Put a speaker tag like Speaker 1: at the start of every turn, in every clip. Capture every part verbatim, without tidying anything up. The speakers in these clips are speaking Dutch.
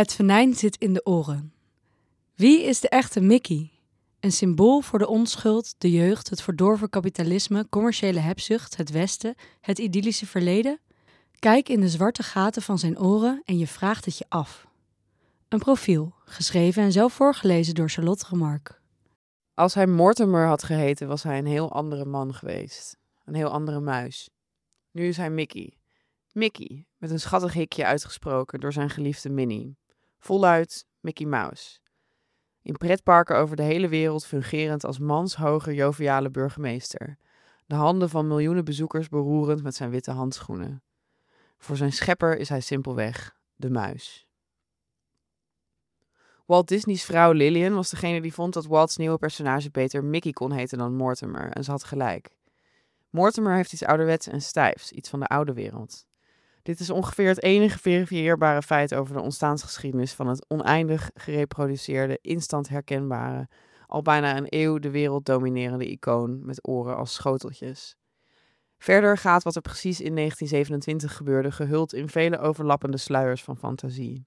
Speaker 1: Het venijn zit in de oren. Wie is de echte Mickey? Een symbool voor de onschuld, de jeugd, het verdorven kapitalisme, commerciële hebzucht, het Westen, het idyllische verleden? Kijk in de zwarte gaten van zijn oren en je vraagt het je af. Een profiel, geschreven en zelf voorgelezen door Charlotte Remarque.
Speaker 2: Als hij Mortimer had geheten, was hij een heel andere man geweest. Een heel andere muis. Nu is hij Mickey. Mickey, met een schattig hikje uitgesproken door zijn geliefde Minnie. Voluit Mickey Mouse. In pretparken over de hele wereld fungerend als manshoge joviale burgemeester. De handen van miljoenen bezoekers beroerend met zijn witte handschoenen. Voor zijn schepper is hij simpelweg de muis. Walt Disney's vrouw Lillian was degene die vond dat Walt's nieuwe personage beter Mickey kon heten dan Mortimer, en ze had gelijk. Mortimer heeft iets ouderwets en stijfs, iets van de oude wereld. Dit is ongeveer het enige verifieerbare feit over de ontstaansgeschiedenis van het oneindig gereproduceerde, instant herkenbare, al bijna een eeuw de wereld dominerende icoon met oren als schoteltjes. Verder gaat wat er precies in negentien zevenentwintig gebeurde gehuld in vele overlappende sluiers van fantasie.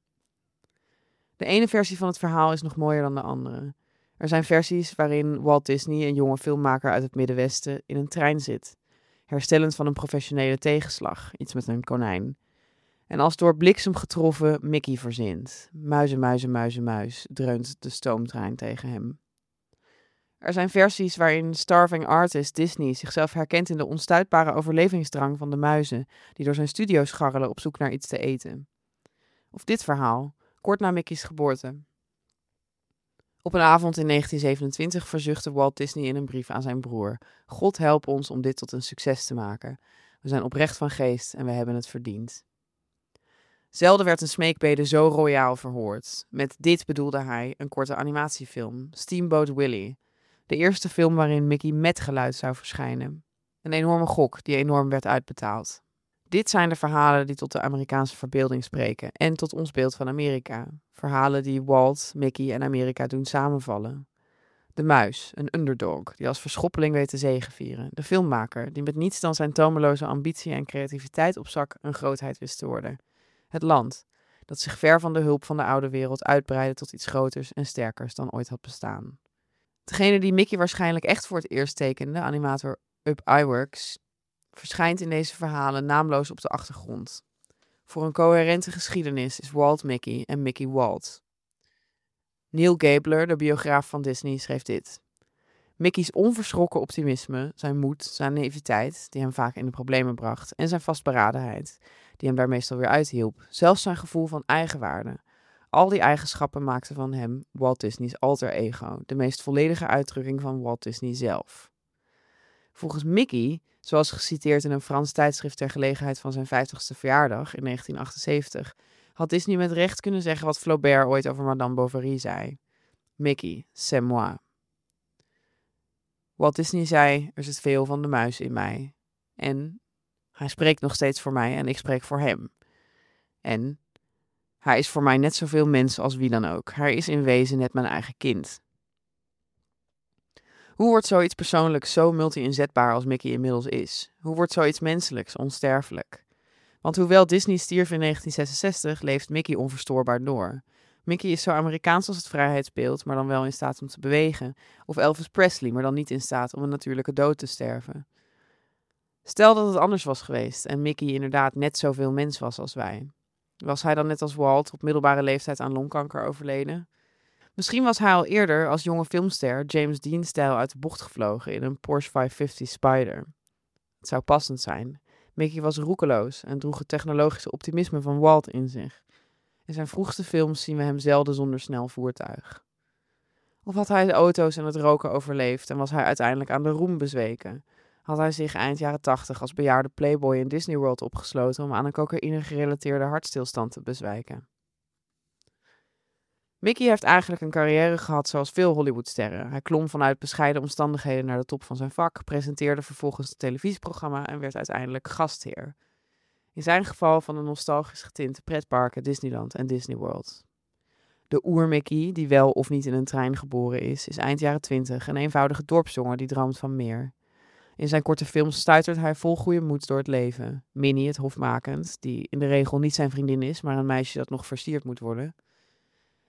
Speaker 2: De ene versie van het verhaal is nog mooier dan de andere. Er zijn versies waarin Walt Disney, een jonge filmmaker uit het Middenwesten, in een trein zit, herstellend van een professionele tegenslag, iets met een konijn. En als door bliksem getroffen Mickey verzint. Muizen, muizen, muizen, muis, dreunt de stoomtrein tegen hem. Er zijn versies waarin starving artist Disney zichzelf herkent in de onstuitbare overlevingsdrang van de muizen die door zijn studio scharrelen op zoek naar iets te eten. Of dit verhaal, kort na Mickey's geboorte. Op een avond in negentien zevenentwintig verzuchtte Walt Disney in een brief aan zijn broer: God help ons om dit tot een succes te maken. We zijn oprecht van geest en we hebben het verdiend. Zelden werd een smeekbede zo royaal verhoord. Met dit bedoelde hij een korte animatiefilm, Steamboat Willie. De eerste film waarin Mickey met geluid zou verschijnen. Een enorme gok die enorm werd uitbetaald. Dit zijn de verhalen die tot de Amerikaanse verbeelding spreken en tot ons beeld van Amerika. Verhalen die Walt, Mickey en Amerika doen samenvallen. De muis, een underdog, die als verschoppeling weet te zegevieren. De filmmaker, die met niets dan zijn tomeloze ambitie en creativiteit op zak een grootheid wist te worden. Het land, dat zich ver van de hulp van de oude wereld uitbreidde tot iets groters en sterkers dan ooit had bestaan. Degene die Mickey waarschijnlijk echt voor het eerst tekende, animator Ub Iwerks, verschijnt in deze verhalen naamloos op de achtergrond. Voor een coherente geschiedenis is Walt Mickey en Mickey Walt. Neil Gabler, de biograaf van Disney, schreef dit. Mickey's onverschrokken optimisme, zijn moed, zijn naïviteit, die hem vaak in de problemen bracht, en zijn vastberadenheid, die hem daar meestal weer uithielp, zelfs zijn gevoel van eigenwaarde. Al die eigenschappen maakten van hem Walt Disney's alter ego, de meest volledige uitdrukking van Walt Disney zelf. Volgens Mickey, zoals geciteerd in een Frans tijdschrift ter gelegenheid van zijn vijftigste verjaardag in negentien achtenzeventig, had Disney met recht kunnen zeggen wat Flaubert ooit over Madame Bovary zei. Mickey, c'est moi. Walt Disney zei, er zit veel van de muis in mij. En hij spreekt nog steeds voor mij en ik spreek voor hem. En hij is voor mij net zoveel mens als wie dan ook. Hij is in wezen net mijn eigen kind. Hoe wordt zoiets persoonlijks zo multi-inzetbaar als Mickey inmiddels is? Hoe wordt zoiets menselijks, onsterfelijk? Want hoewel Disney stierf in negentien zesenzestig, leeft Mickey onverstoorbaar door. Mickey is zo Amerikaans als het vrijheidsbeeld, maar dan wel in staat om te bewegen. Of Elvis Presley, maar dan niet in staat om een natuurlijke dood te sterven. Stel dat het anders was geweest en Mickey inderdaad net zoveel mens was als wij. Was hij dan net als Walt op middelbare leeftijd aan longkanker overleden? Misschien was hij al eerder als jonge filmster James Dean-stijl uit de bocht gevlogen in een Porsche vijfhonderdvijftig Spider. Het zou passend zijn. Mickey was roekeloos en droeg het technologische optimisme van Walt in zich. In zijn vroegste films zien we hem zelden zonder snel voertuig. Of had hij de auto's en het roken overleefd en was hij uiteindelijk aan de roem bezweken? Had hij zich eind jaren tachtig als bejaarde playboy in Disney World opgesloten om aan een cocaïne-gerelateerde hartstilstand te bezwijken? Mickey heeft eigenlijk een carrière gehad zoals veel Hollywoodsterren. Hij klom vanuit bescheiden omstandigheden naar de top van zijn vak, presenteerde vervolgens het televisieprogramma en werd uiteindelijk gastheer. In zijn geval van de nostalgisch getinte pretparken Disneyland en Disney World. De oer-Mickey, die wel of niet in een trein geboren is, is eind jaren twintig een eenvoudige dorpsjongen die droomt van meer. In zijn korte films stuitert hij vol goede moed door het leven. Minnie, het hofmakend, die in de regel niet zijn vriendin is, maar een meisje dat nog versierd moet worden.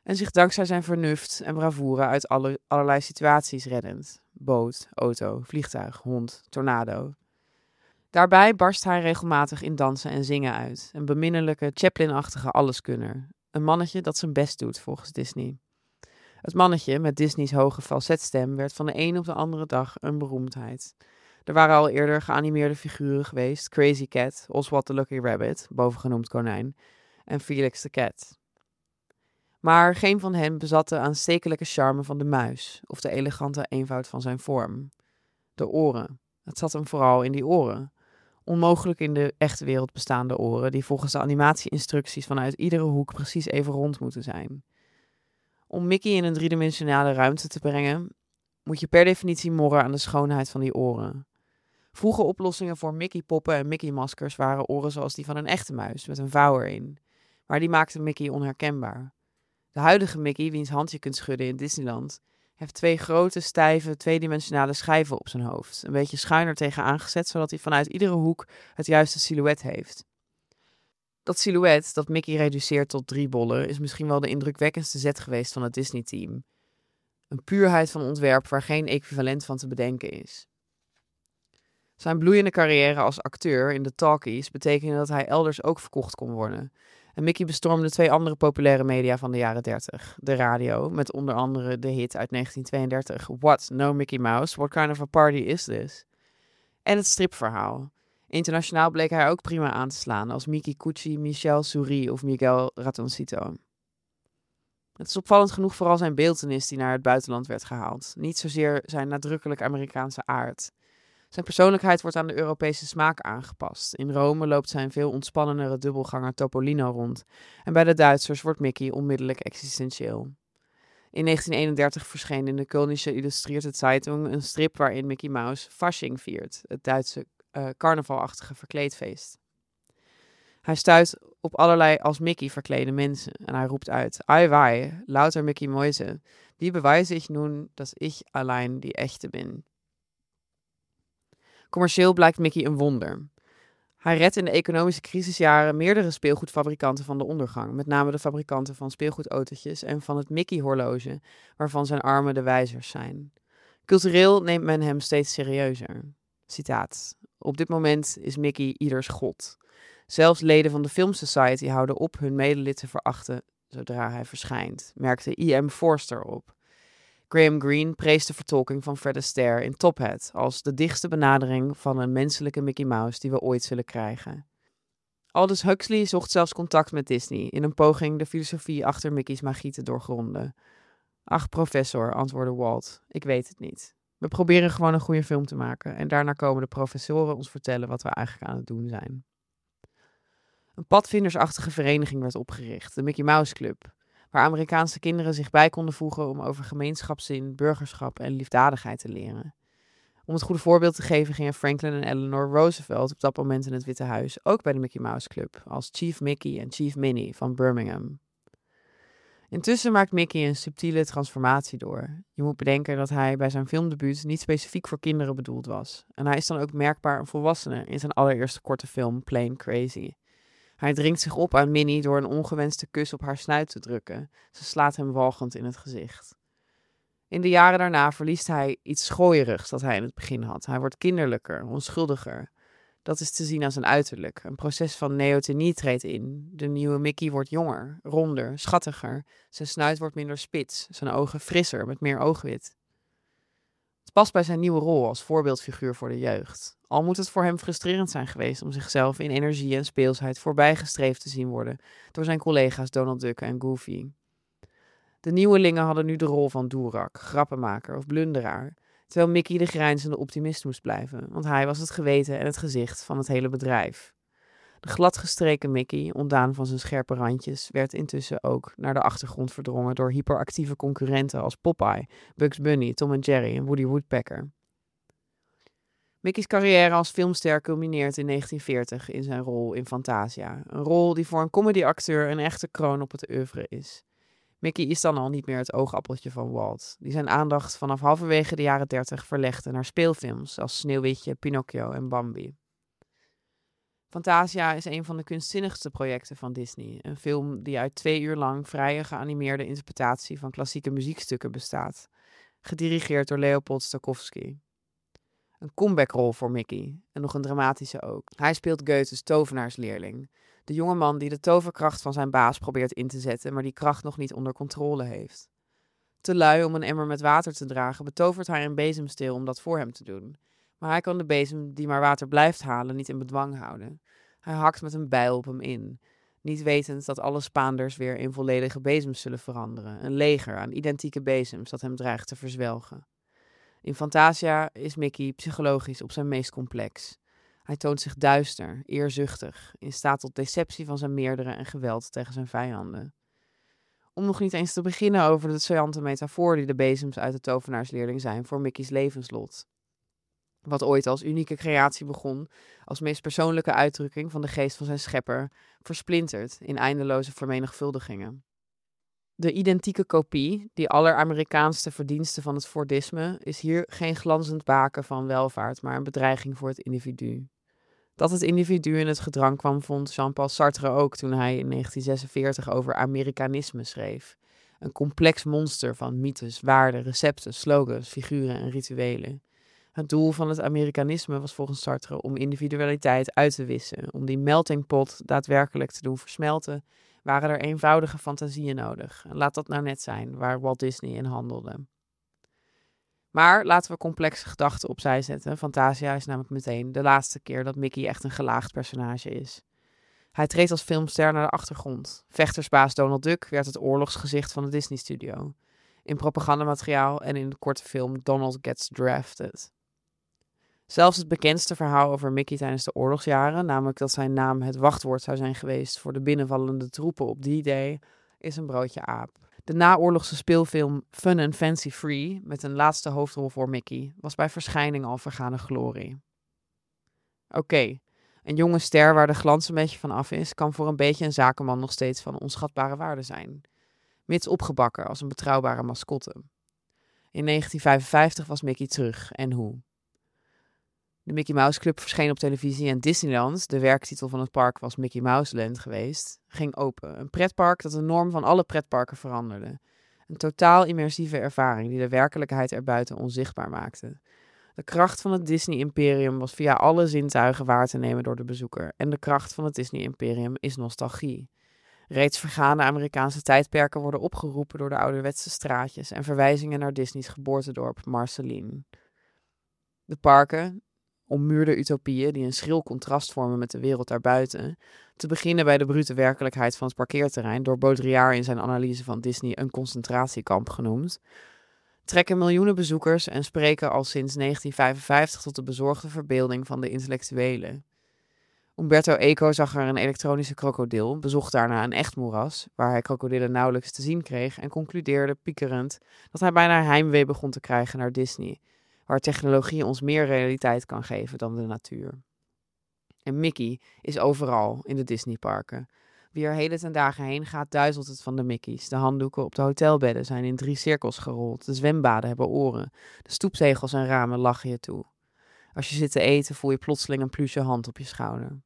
Speaker 2: En zich dankzij zijn vernuft en bravoure uit alle, allerlei situaties reddend. Boot, auto, vliegtuig, hond, tornado. Daarbij barst hij regelmatig in dansen en zingen uit. Een beminnelijke, Chaplin-achtige alleskunner. Een mannetje dat zijn best doet, volgens Disney. Het mannetje met Disney's hoge falsetstem werd van de een op de andere dag een beroemdheid. Er waren al eerder geanimeerde figuren geweest. Crazy Cat, Oswald the Lucky Rabbit, bovengenoemd konijn, en Felix the Cat. Maar geen van hen bezat de aanstekelijke charme van de muis of de elegante eenvoud van zijn vorm. De oren. Het zat hem vooral in die oren. Onmogelijk in de echte wereld bestaande oren, die volgens de animatie-instructies vanuit iedere hoek precies even rond moeten zijn. Om Mickey in een driedimensionale ruimte te brengen, moet je per definitie morren aan de schoonheid van die oren. Vroege oplossingen voor Mickey-poppen en Mickey-maskers waren oren zoals die van een echte muis, met een vouw erin. Maar die maakten Mickey onherkenbaar. De huidige Mickey, wiens hand je kunt schudden in Disneyland, heeft twee grote, stijve, tweedimensionale schijven op zijn hoofd. Een beetje schuiner tegenaan gezet, zodat hij vanuit iedere hoek het juiste silhouet heeft. Dat silhouet, dat Mickey reduceert tot drie bollen, is misschien wel de indrukwekkendste zet geweest van het Disney-team. Een puurheid van ontwerp waar geen equivalent van te bedenken is. Zijn bloeiende carrière als acteur in de talkies betekende dat hij elders ook verkocht kon worden. En Mickey bestormde twee andere populaire media van de jaren dertig. De radio, met onder andere de hit uit negentien tweeëndertig, What, No Mickey Mouse, What Kind of a Party Is This? En het stripverhaal. Internationaal bleek hij ook prima aan te slaan als Mickey Cucci, Michel Souris of Miguel Ratoncito. Het is opvallend genoeg vooral zijn beeltenis die naar het buitenland werd gehaald. Niet zozeer zijn nadrukkelijk Amerikaanse aard. Zijn persoonlijkheid wordt aan de Europese smaak aangepast. In Rome loopt zijn veel ontspannendere dubbelganger Topolino rond. En bij de Duitsers wordt Mickey onmiddellijk existentieel. In negentien eenendertig verscheen in de Kölnische Illustrierte Zeitung een strip waarin Mickey Mouse Fasching viert, het Duitse uh, carnavalachtige verkleedfeest. Hij stuit op allerlei als Mickey verklede mensen en hij roept uit: Ai wei, lauter Mickey Mäuse, wie bewijze ich nun, dass ich allein die echte bin? Commercieel blijkt Mickey een wonder. Hij redt in de economische crisisjaren meerdere speelgoedfabrikanten van de ondergang, met name de fabrikanten van speelgoedautootjes en van het Mickey-horloge, waarvan zijn armen de wijzers zijn. Cultureel neemt men hem steeds serieuzer. Citaat: Op dit moment is Mickey ieders god. Zelfs leden van de Film Society houden op hun medelid te verachten zodra hij verschijnt, merkte I M Forster op. Graham Greene prees de vertolking van Fred Astaire in Top Hat als de dichtste benadering van een menselijke Mickey Mouse die we ooit zullen krijgen. Aldous Huxley zocht zelfs contact met Disney in een poging de filosofie achter Mickey's magie te doorgronden. Ach, professor, antwoordde Walt, ik weet het niet. We proberen gewoon een goede film te maken en daarna komen de professoren ons vertellen wat we eigenlijk aan het doen zijn. Een padvindersachtige vereniging werd opgericht, de Mickey Mouse Club, waar Amerikaanse kinderen zich bij konden voegen om over gemeenschapszin, burgerschap en liefdadigheid te leren. Om het goede voorbeeld te geven gingen Franklin en Eleanor Roosevelt op dat moment in het Witte Huis ook bij de Mickey Mouse Club als Chief Mickey en Chief Minnie van Birmingham. Intussen maakt Mickey een subtiele transformatie door. Je moet bedenken dat hij bij zijn filmdebuut niet specifiek voor kinderen bedoeld was. En hij is dan ook merkbaar een volwassene in zijn allereerste korte film Plain Crazy. Hij dringt zich op aan Minnie door een ongewenste kus op haar snuit te drukken. Ze slaat hem walgend in het gezicht. In de jaren daarna verliest hij iets schooierigs dat hij in het begin had. Hij wordt kinderlijker, onschuldiger. Dat is te zien als een uiterlijk. Een proces van neotenie treedt in. De nieuwe Mickey wordt jonger, ronder, schattiger. Zijn snuit wordt minder spits, zijn ogen frisser, met meer oogwit. Het past bij zijn nieuwe rol als voorbeeldfiguur voor de jeugd. Al moet het voor hem frustrerend zijn geweest om zichzelf in energie en speelsheid voorbijgestreefd te zien worden door zijn collega's Donald Duck en Goofy. De nieuwelingen hadden nu de rol van doerak, grappenmaker of blunderaar, terwijl Mickey de grijnzende optimist moest blijven, want hij was het geweten en het gezicht van het hele bedrijf. De gladgestreken Mickey, ontdaan van zijn scherpe randjes, werd intussen ook naar de achtergrond verdrongen door hyperactieve concurrenten als Popeye, Bugs Bunny, Tom en Jerry en Woody Woodpecker. Mickey's carrière als filmster culmineert in negentien veertig in zijn rol in Fantasia, een rol die voor een comedyacteur een echte kroon op het oeuvre is. Mickey is dan al niet meer het oogappeltje van Walt, die zijn aandacht vanaf halverwege de jaren dertig verlegde naar speelfilms als Sneeuwwitje, Pinocchio en Bambi. Fantasia is een van de kunstzinnigste projecten van Disney. Een film die uit twee uur lang vrije geanimeerde interpretatie van klassieke muziekstukken bestaat. Gedirigeerd door Leopold Stokowski. Een comeback-rol voor Mickey. En nog een dramatische ook. Hij speelt Goethes tovenaarsleerling. De jonge man die de toverkracht van zijn baas probeert in te zetten, maar die kracht nog niet onder controle heeft. Te lui om een emmer met water te dragen, betovert hij een bezemsteel om dat voor hem te doen. Maar hij kan de bezem die maar water blijft halen niet in bedwang houden. Hij hakt met een bijl op hem in, niet wetend dat alle Spaanders weer in volledige bezems zullen veranderen. Een leger aan identieke bezems dat hem dreigt te verzwelgen. In Fantasia is Mickey psychologisch op zijn meest complex. Hij toont zich duister, eerzuchtig, in staat tot deceptie van zijn meerdere en geweld tegen zijn vijanden. Om nog niet eens te beginnen over de saillante metafoor die de bezems uit de tovenaarsleerling zijn voor Mickey's levenslot. Wat ooit als unieke creatie begon, als meest persoonlijke uitdrukking van de geest van zijn schepper, versplintert in eindeloze vermenigvuldigingen. De identieke kopie, die alleramerikaanste verdienste van het Fordisme, is hier geen glanzend baken van welvaart, maar een bedreiging voor het individu. Dat het individu in het gedrang kwam, vond Jean-Paul Sartre ook toen hij in negentien zesenveertig over Amerikanisme schreef. Een complex monster van mythes, waarden, recepten, slogans, figuren en rituelen. Het doel van het Amerikanisme was volgens Sartre om individualiteit uit te wissen. Om die melting pot daadwerkelijk te doen versmelten, waren er eenvoudige fantasieën nodig. En laat dat nou net zijn waar Walt Disney in handelde. Maar laten we complexe gedachten opzij zetten. Fantasia is namelijk meteen de laatste keer dat Mickey echt een gelaagd personage is. Hij treedt als filmster naar de achtergrond. Vechtersbaas Donald Duck werd het oorlogsgezicht van de Disney-studio. In propagandamateriaal en in de korte film Donald Gets Drafted. Zelfs het bekendste verhaal over Mickey tijdens de oorlogsjaren, namelijk dat zijn naam het wachtwoord zou zijn geweest voor de binnenvallende troepen op D-Day, is een broodje aap. De naoorlogse speelfilm Fun and Fancy Free, met een laatste hoofdrol voor Mickey, was bij verschijning al vergane glorie. Oké, okay, een jonge ster waar de glans een beetje van af is, kan voor een beetje een zakenman nog steeds van onschatbare waarde zijn. Mits opgebakken als een betrouwbare mascotte. In negentien vijfenvijftig was Mickey terug, en hoe? De Mickey Mouse Club verscheen op televisie en Disneyland, de werktitel van het park was Mickey Mouse Land geweest, ging open. Een pretpark dat de norm van alle pretparken veranderde. Een totaal immersieve ervaring die de werkelijkheid erbuiten onzichtbaar maakte. De kracht van het Disney-imperium was via alle zintuigen waar te nemen door de bezoeker. En de kracht van het Disney-imperium is nostalgie. Reeds vergane Amerikaanse tijdperken worden opgeroepen door de ouderwetse straatjes en verwijzingen naar Disney's geboortedorp Marceline. De parken, ommuurde utopieën die een schril contrast vormen met de wereld daarbuiten, te beginnen bij de brute werkelijkheid van het parkeerterrein, door Baudrillard in zijn analyse van Disney een concentratiekamp genoemd, trekken miljoenen bezoekers en spreken al sinds negentien vijfenvijftig tot de bezorgde verbeelding van de intellectuelen. Umberto Eco zag er een elektronische krokodil, bezocht daarna een echt moeras, waar hij krokodillen nauwelijks te zien kreeg, en concludeerde piekerend dat hij bijna heimwee begon te krijgen naar Disney, waar technologie ons meer realiteit kan geven dan de natuur. En Mickey is overal in de Disneyparken. Wie er heden ten dagen heen gaat, duizelt het van de Mickeys. De handdoeken op de hotelbedden zijn in drie cirkels gerold. De zwembaden hebben oren. De stoepzegels en ramen lachen je toe. Als je zit te eten, voel je plotseling een pluche hand op je schouder.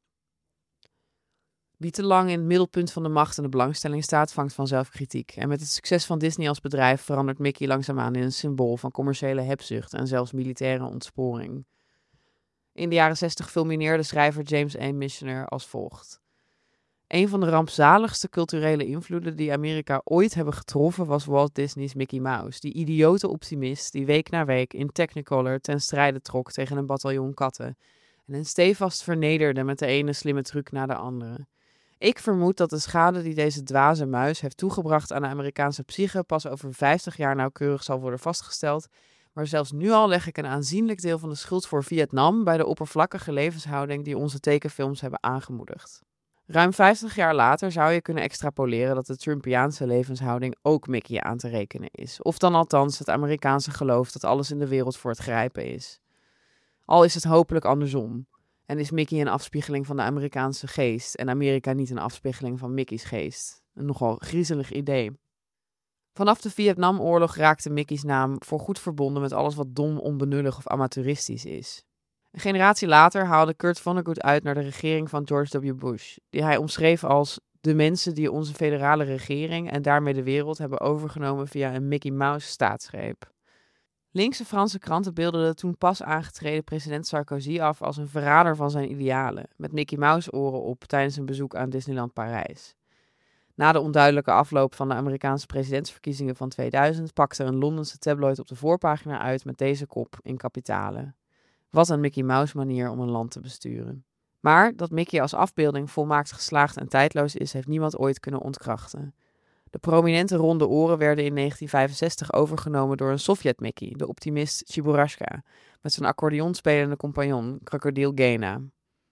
Speaker 2: Wie te lang in het middelpunt van de macht en de belangstelling staat, vangt vanzelf kritiek. En met het succes van Disney als bedrijf verandert Mickey langzaamaan in een symbool van commerciële hebzucht en zelfs militaire ontsporing. In de jaren zestig fulmineerde schrijver James A. Michener als volgt. Een van de rampzaligste culturele invloeden die Amerika ooit hebben getroffen was Walt Disney's Mickey Mouse. Die idiote optimist die week na week in Technicolor ten strijde trok tegen een bataljon katten. En hen stevast vernederde met de ene slimme truc na de andere. Ik vermoed dat de schade die deze dwaze muis heeft toegebracht aan de Amerikaanse psyche pas over vijftig jaar nauwkeurig zal worden vastgesteld. Maar zelfs nu al leg ik een aanzienlijk deel van de schuld voor Vietnam bij de oppervlakkige levenshouding die onze tekenfilms hebben aangemoedigd. Ruim vijftig jaar later zou je kunnen extrapoleren dat de Trumpiaanse levenshouding ook Mickey aan te rekenen is. Of dan althans het Amerikaanse geloof dat alles in de wereld voor het grijpen is. Al is het hopelijk andersom. En is Mickey een afspiegeling van de Amerikaanse geest en Amerika niet een afspiegeling van Mickey's geest. Een nogal griezelig idee. Vanaf de Vietnamoorlog raakte Mickey's naam voorgoed verbonden met alles wat dom, onbenullig of amateuristisch is. Een generatie later haalde Kurt Vonnegut uit naar de regering van George W. Bush, die hij omschreef als de mensen die onze federale regering en daarmee de wereld hebben overgenomen via een Mickey Mouse staatsgreep. Linkse Franse kranten beelden de toen pas aangetreden president Sarkozy af als een verrader van zijn idealen, met Mickey Mouse oren op tijdens een bezoek aan Disneyland Parijs. Na de onduidelijke afloop van de Amerikaanse presidentsverkiezingen van tweeduizend pakte een Londense tabloid op de voorpagina uit met deze kop in kapitalen. Wat een Mickey Mouse manier om een land te besturen. Maar dat Mickey als afbeelding volmaakt geslaagd en tijdloos is, heeft niemand ooit kunnen ontkrachten. De prominente ronde oren werden in negentien vijfenzestig overgenomen door een Sovjet-Mickey, de optimist Chiburashka, met zijn accordeonspelende compagnon, krokodil Gena.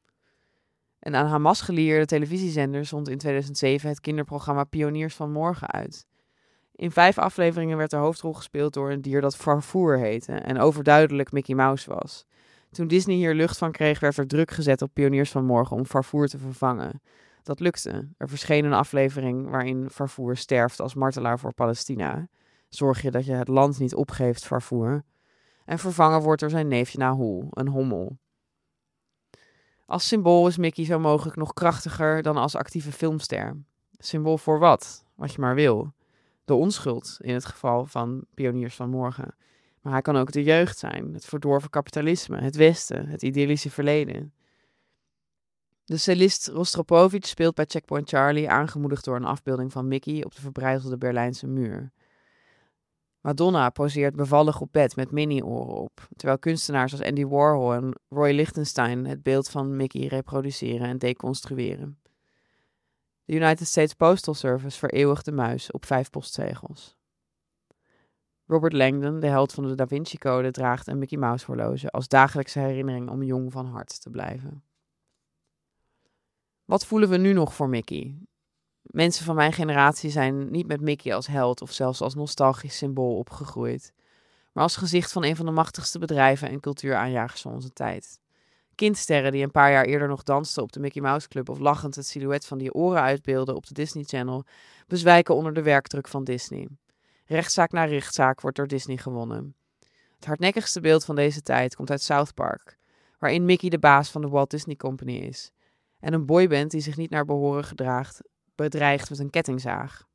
Speaker 2: En aan Hamas gelieerde televisiezender zond in tweeduizend zeven het kinderprogramma Pioniers van Morgen uit. In vijf afleveringen werd de hoofdrol gespeeld door een dier dat Farfour heette en overduidelijk Mickey Mouse was. Toen Disney hier lucht van kreeg, werd er druk gezet op Pioniers van Morgen om Farfour te vervangen. Dat lukte. Er verscheen een aflevering waarin Farfour sterft als martelaar voor Palestina. Zorg je dat je het land niet opgeeft, Farfour. En vervangen wordt door zijn neefje Nahul, een hommel. Als symbool is Mickey zo mogelijk nog krachtiger dan als actieve filmster. Symbool voor wat? Wat je maar wil. De onschuld, in het geval van Pioniers van Morgen. Maar hij kan ook de jeugd zijn, het verdorven kapitalisme, het Westen, het idyllische verleden. De cellist Rostropovich speelt bij Checkpoint Charlie, aangemoedigd door een afbeelding van Mickey op de verbrijzelde Berlijnse muur. Madonna poseert bevallig op bed met Minnie-oren op, terwijl kunstenaars als Andy Warhol en Roy Lichtenstein het beeld van Mickey reproduceren en deconstrueren. De United States Postal Service vereeuwigt de muis op vijf postzegels. Robert Langdon, de held van de Da Vinci Code, draagt een Mickey Mouse horloge als dagelijkse herinnering om jong van hart te blijven. Wat voelen we nu nog voor Mickey? Mensen van mijn generatie zijn niet met Mickey als held of zelfs als nostalgisch symbool opgegroeid, maar als gezicht van een van de machtigste bedrijven en cultuuraanjagers van onze tijd. Kindsterren die een paar jaar eerder nog dansten op de Mickey Mouse Club of lachend het silhouet van die oren uitbeelden op de Disney Channel, bezwijken onder de werkdruk van Disney. Rechtszaak na rechtszaak wordt door Disney gewonnen. Het hardnekkigste beeld van deze tijd komt uit South Park, waarin Mickey de baas van de Walt Disney Company is en een boyband die zich niet naar behoren gedraagt, bedreigt met een kettingzaag.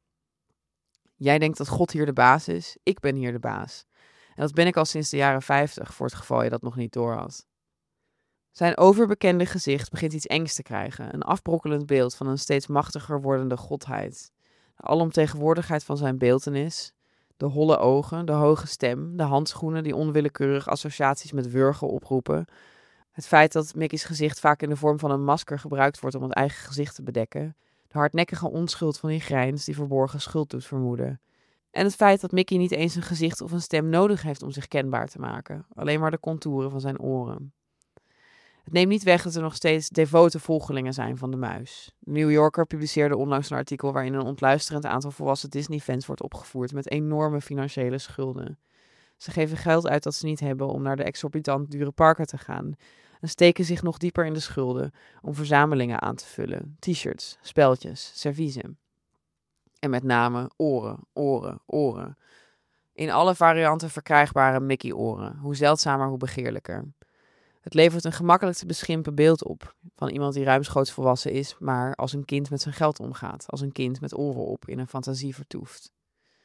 Speaker 2: Jij denkt dat God hier de baas is, ik ben hier de baas. En dat ben ik al sinds de jaren vijftig, voor het geval je dat nog niet doorhad. Zijn overbekende gezicht begint iets engs te krijgen, een afbrokkelend beeld van een steeds machtiger wordende godheid. De alomtegenwoordigheid van zijn beeltenis, de holle ogen, de hoge stem, de handschoenen die onwillekeurig associaties met wurgen oproepen, het feit dat Mickey's gezicht vaak in de vorm van een masker gebruikt wordt om het eigen gezicht te bedekken, de hardnekkige onschuld van die grijns die verborgen schuld doet vermoeden. En het feit dat Mickey niet eens een gezicht of een stem nodig heeft om zich kenbaar te maken, alleen maar de contouren van zijn oren. Het neemt niet weg dat er nog steeds devote volgelingen zijn van de muis. De New Yorker publiceerde onlangs een artikel waarin een ontluisterend aantal volwassen Disney-fans wordt opgevoerd met enorme financiële schulden. Ze geven geld uit dat ze niet hebben om naar de exorbitant dure parken te gaan en steken zich nog dieper in de schulden om verzamelingen aan te vullen. T-shirts, speltjes, serviezen. En met name oren, oren, oren. In alle varianten verkrijgbare Mickey-oren, hoe zeldzamer, hoe begeerlijker. Het levert een gemakkelijk te beschimpen beeld op van iemand die ruimschoots volwassen is, maar als een kind met zijn geld omgaat, als een kind met oren op in een fantasie vertoeft.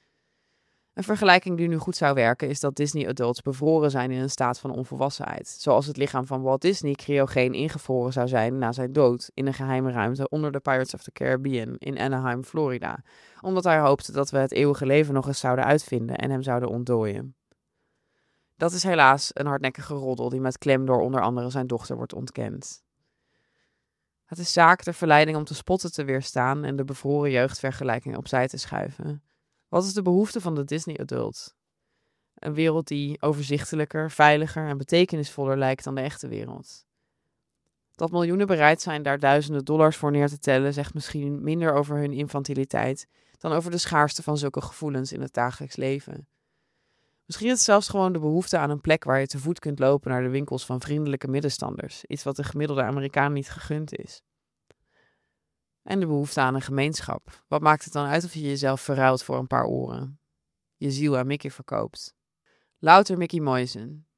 Speaker 2: Een vergelijking die nu goed zou werken is dat Disney-adults bevroren zijn in een staat van onvolwassenheid, zoals het lichaam van Walt Disney cryogeen ingevroren zou zijn na zijn dood in een geheime ruimte onder de Pirates of the Caribbean in Anaheim, Florida, omdat hij hoopte dat we het eeuwige leven nog eens zouden uitvinden en hem zouden ontdooien. Dat is helaas een hardnekkige roddel die met klem door onder andere zijn dochter wordt ontkend. Het is zaak de verleiding om te spotten te weerstaan en de bevroren jeugdvergelijking opzij te schuiven. Wat is de behoefte van de Disney-adult? Een wereld die overzichtelijker, veiliger en betekenisvoller lijkt dan de echte wereld. Dat miljoenen bereid zijn daar duizenden dollars voor neer te tellen, zegt misschien minder over hun infantiliteit dan over de schaarste van zulke gevoelens in het dagelijks leven. Misschien is het zelfs gewoon de behoefte aan een plek waar je te voet kunt lopen naar de winkels van vriendelijke middenstanders, iets wat de gemiddelde Amerikaan niet gegund is. En de behoefte aan een gemeenschap. Wat maakt het dan uit of je jezelf verruilt voor een paar oren? Je ziel aan Mickey verkoopt. Louter Mickey Moisen.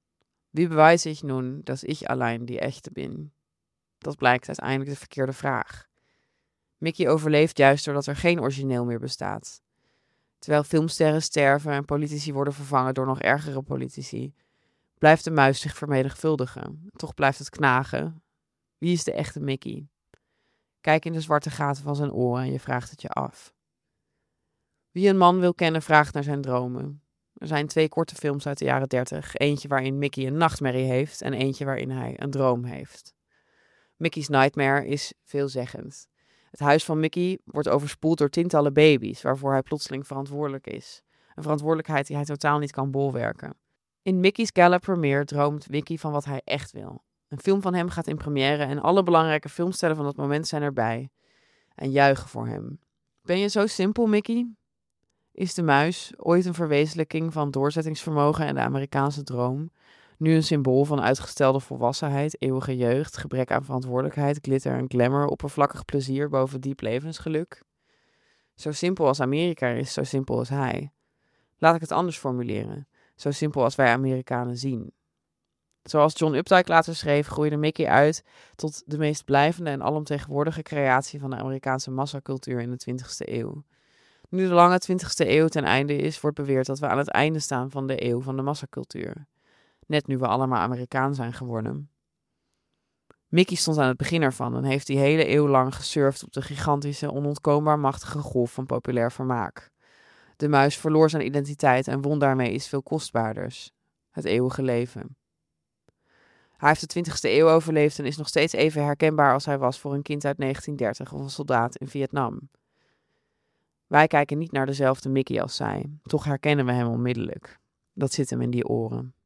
Speaker 2: Wie bewijst ich nun, dass ich allein die echte bin? Dat blijkt uiteindelijk de verkeerde vraag. Mickey overleeft juist doordat er geen origineel meer bestaat. Terwijl filmsterren sterven en politici worden vervangen door nog ergere politici, blijft de muis zich vermenigvuldigen. Toch blijft het knagen. Wie is de echte Mickey? Kijk in de zwarte gaten van zijn oren en je vraagt het je af. Wie een man wil kennen, vraagt naar zijn dromen. Er zijn twee korte films uit de jaren dertig. Eentje waarin Mickey een nachtmerrie heeft en eentje waarin hij een droom heeft. Mickey's Nightmare is veelzeggend. Het huis van Mickey wordt overspoeld door tientallen baby's, waarvoor hij plotseling verantwoordelijk is. Een verantwoordelijkheid die hij totaal niet kan bolwerken. In Mickey's Gala Premiere droomt Mickey van wat hij echt wil. Een film van hem gaat in première en alle belangrijke filmsterren van dat moment zijn erbij. En juichen voor hem. Ben je zo simpel, Mickey? Is de muis, ooit een verwezenlijking van doorzettingsvermogen en de Amerikaanse droom, nu een symbool van uitgestelde volwassenheid, eeuwige jeugd, gebrek aan verantwoordelijkheid, glitter en glamour, oppervlakkig plezier boven diep levensgeluk? Zo simpel als Amerika is, zo simpel als hij. Laat ik het anders formuleren. Zo simpel als wij Amerikanen zien. Zoals John Updike later schreef, groeide Mickey uit tot de meest blijvende en alomtegenwoordige creatie van de Amerikaanse massacultuur in de twintigste eeuw. Nu de lange twintigste eeuw ten einde is, wordt beweerd dat we aan het einde staan van de eeuw van de massacultuur. Net nu we allemaal Amerikaan zijn geworden. Mickey stond aan het begin ervan en heeft die hele eeuw lang gesurfd op de gigantische, onontkoombaar machtige golf van populair vermaak. De muis verloor zijn identiteit en won daarmee iets veel kostbaarders: het eeuwige leven. Hij heeft de twintigste eeuw overleefd en is nog steeds even herkenbaar als hij was voor een kind uit negentien dertig of een soldaat in Vietnam. Wij kijken niet naar dezelfde Mickey als zij, toch herkennen we hem onmiddellijk. Dat zit hem in die oren.